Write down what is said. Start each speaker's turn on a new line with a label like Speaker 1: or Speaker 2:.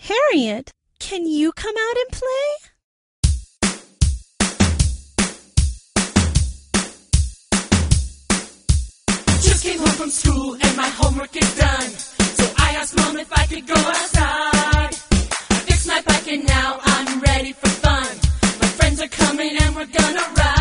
Speaker 1: Harriet, can you come out and play?
Speaker 2: Just came home from school and my homework is done. So I asked Mom if I could go outside. I fixed my bike and now I'm ready for fun. My friends are coming and we're gonna ride.